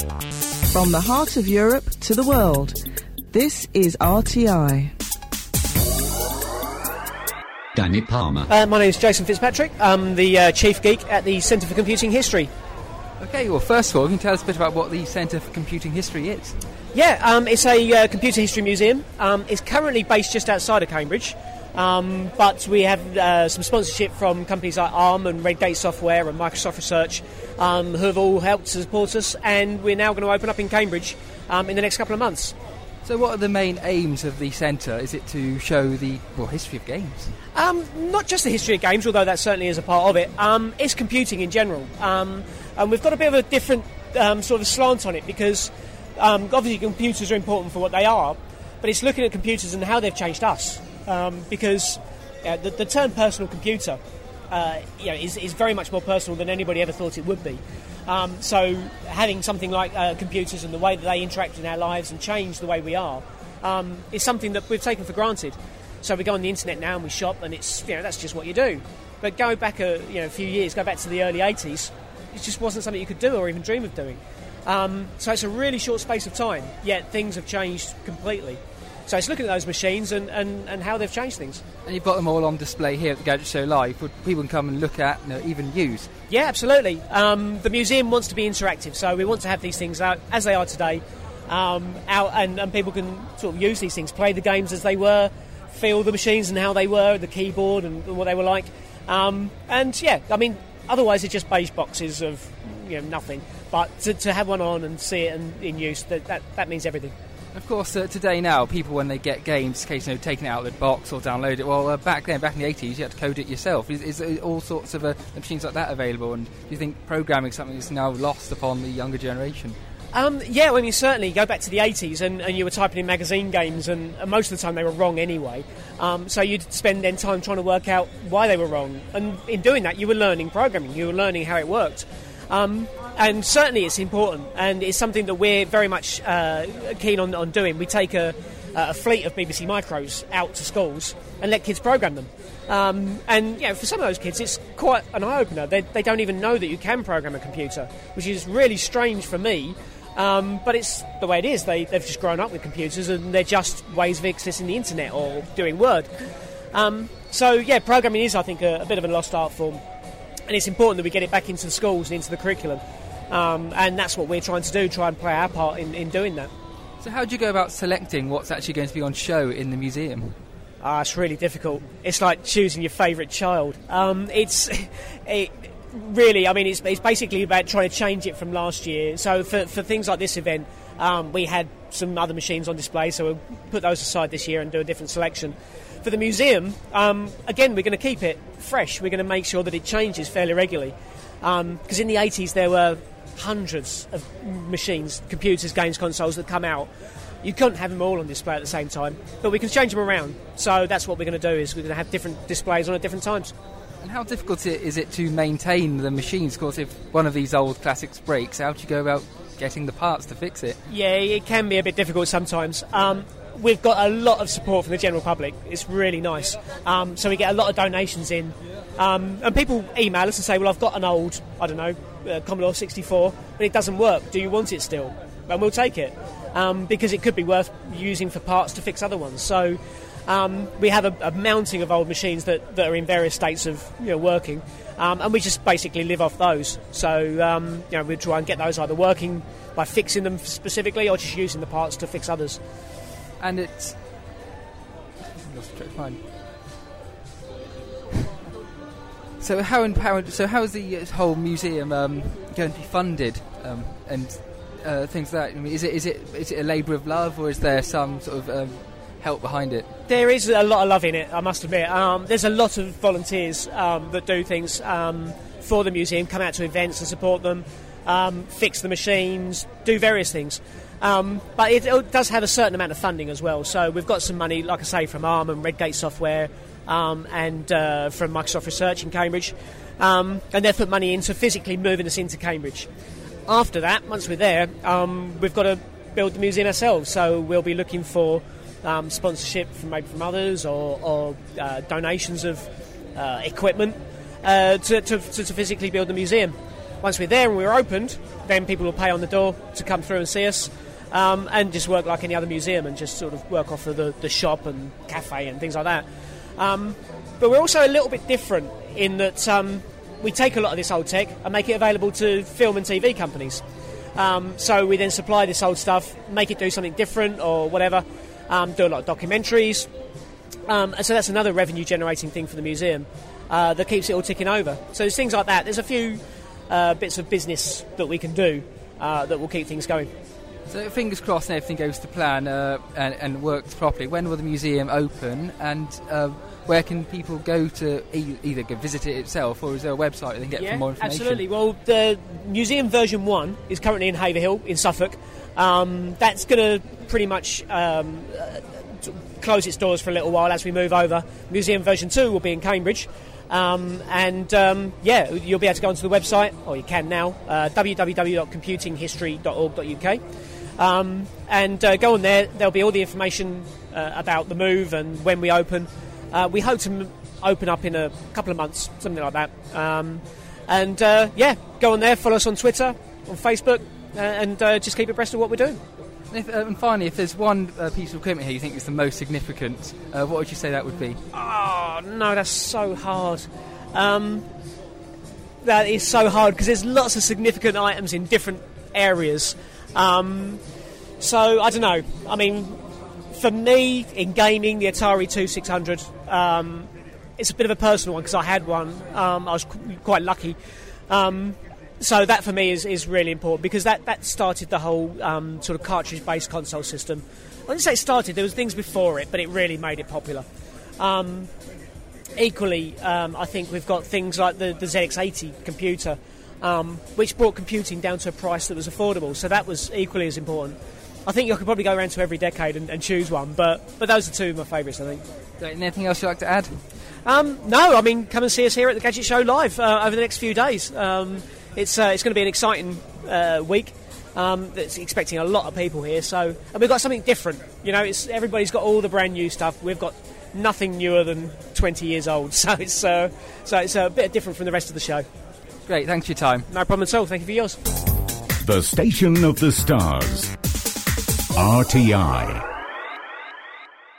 From the heart of Europe to the world, this is RTI. Danny Palmer. My name is Jason Fitzpatrick. I'm the Chief Geek at the Centre for Computing History. Okay, well, first of all, can you tell us a bit about what the Centre for Computing History is? Yeah, it's a computer history museum. It's currently based just outside of Cambridge, but we have some sponsorship from companies like ARM and Redgate Software and Microsoft Research, who have all helped to support us, and we're now going to open up in Cambridge in the next couple of months. So what are the main aims of the centre? Is it to show the history of games? Not just the history of games, although that certainly is a part of it. It's computing in general. And we've got a bit of a different sort of slant on it because obviously computers are important for what they are, but it's looking at computers and how they've changed us. Because the term personal computer is very much more personal than anybody ever thought it would be. So having something like computers and the way that they interact in our lives and change the way we are is something that we've taken for granted. So we go on the internet now and we shop, and it's that's just what you do. But go back a few years, go back to the early 80s, it just wasn't something you could do or even dream of doing. So it's a really short space of time, yet things have changed completely. So it's looking at those machines and how they've changed things. And you've got them all on display here at the Gadget Show Live for people can come and look at, even use. Yeah, absolutely. The museum wants to be interactive, so we want to have these things out as they are today, out and people can sort of use these things, play the games as they were, feel the machines and how they were, the keyboard and what they were like. Otherwise it's just beige boxes of nothing. But to have one on and see it in use, that means everything. Of course, today now, people, when they get games, in case taking it out of the box or download it, well, back in the 80s, you had to code it yourself. Is all sorts of machines like that available? And do you think programming is something that's now lost upon the younger generation? Certainly, go back to the 80s and you were typing in magazine games, and most of the time they were wrong anyway. So you'd spend then time trying to work out why they were wrong. And in doing that, you were learning programming, you were learning how it worked. And certainly it's important, and it's something that we're very much keen on doing. We take a fleet of BBC Micros out to schools and let kids program them. For some of those kids, it's quite an eye-opener. They don't even know that you can program a computer, which is really strange for me. But it's the way it is. They've just grown up with computers, and they're just ways of accessing the internet or doing Word. Programming is, I think, a bit of a lost art form. And it's important that we get it back into the schools and into the curriculum. And that's what we're trying to do, try and play our part in doing that. So how do you go about selecting what's actually going to be on show in the museum? It's really difficult. It's like choosing your favourite child. It's basically about trying to change it from last year. So for things like this event, we had some other machines on display, so we'll put those aside this year and do a different selection. For the museum, again, we're going to keep it fresh. We're going to make sure that it changes fairly regularly. Because in the 80s there were hundreds of machines, computers, games, consoles that come out. You couldn't have them all on display at the same time, but we can change them around. So that's what we're going to do, is we're going to have different displays on at different times. And how difficult is it to maintain the machines? Of course, if one of these old classics breaks, how do you go about getting the parts to fix it? Yeah, it can be a bit difficult sometimes. We've got a lot of support from the general public. It's really nice. So we get a lot of donations in. And people email us and say, well, I've got an old, Commodore 64, but it doesn't work. Do you want it still? And we'll take it. Because it could be worth using for parts to fix other ones. So we have a mounting of old machines that are in various states of working. And we just basically live off those. So we try and get those either working by fixing them specifically or just using the parts to fix others. And it's... So how is the whole museum going to be funded and things like that? I mean, is it a labour of love, or is there some sort of help behind it? There is a lot of love in it, I must admit. There's a lot of volunteers that do things for the museum, come out to events and support them, fix the machines, do various things. But it does have a certain amount of funding as well. So we've got some money, like I say, from ARM and Redgate Software and from Microsoft Research in Cambridge. And they've put money into physically moving us into Cambridge. After that, once we're there, we've got to build the museum ourselves. So we'll be looking for sponsorship from others or donations of equipment to physically build the museum. Once we're there and we're opened, then people will pay on the door to come through and see us, and just work like any other museum and just sort of work off of the shop and cafe and things like that. But we're also a little bit different in that we take a lot of this old tech and make it available to film and TV companies. So we then supply this old stuff, make it do something different or whatever, do a lot of documentaries. And so that's another revenue-generating thing for the museum that keeps it all ticking over. So there's things like that. There's a few bits of business that we can do that will keep things going. So fingers crossed and everything goes to plan and works properly. When will the museum open, and where can people go to either go visit it itself, or is there a website they can get for more information? Absolutely. Well, the museum version 1 is currently in Haverhill in Suffolk. That's going to pretty much close its doors for a little while as we move over. Museum version 2 will be in Cambridge. You'll be able to go onto the website, or you can now, www.computinghistory.org.uk. Go on there. There'll be all the information about the move and when we open. We hope to open up in a couple of months, something like that. Go on there, follow us on Twitter, on Facebook, and just keep abreast of what we're doing. And finally, if there's one piece of equipment here you think is the most significant, what would you say that would be? Oh, no, that's so hard. That is so hard because there's lots of significant items in different areas. So, I don't know. I mean, for me, in gaming, the Atari 2600, it's a bit of a personal one because I had one. I was quite lucky. So that for me is really important because that started the whole sort of cartridge-based console system. I wouldn't say it started, there was things before it, but it really made it popular. Equally, I think we've got things like the ZX80 computer, which brought computing down to a price that was affordable, so that was equally as important. I think you could probably go around to every decade and choose one, but those are two of my favourites, I think. Anything else you'd like to add? No, I mean, come and see us here at the Gadget Show live over the next few days. It's going to be an exciting week. That's expecting a lot of people here. And we've got something different. You know, everybody's got all the brand new stuff. We've got nothing newer than 20 years old. So it's a bit different from the rest of the show. Great, thanks for your time. No problem at all. Thank you for yours. The Station of the Stars. RTI.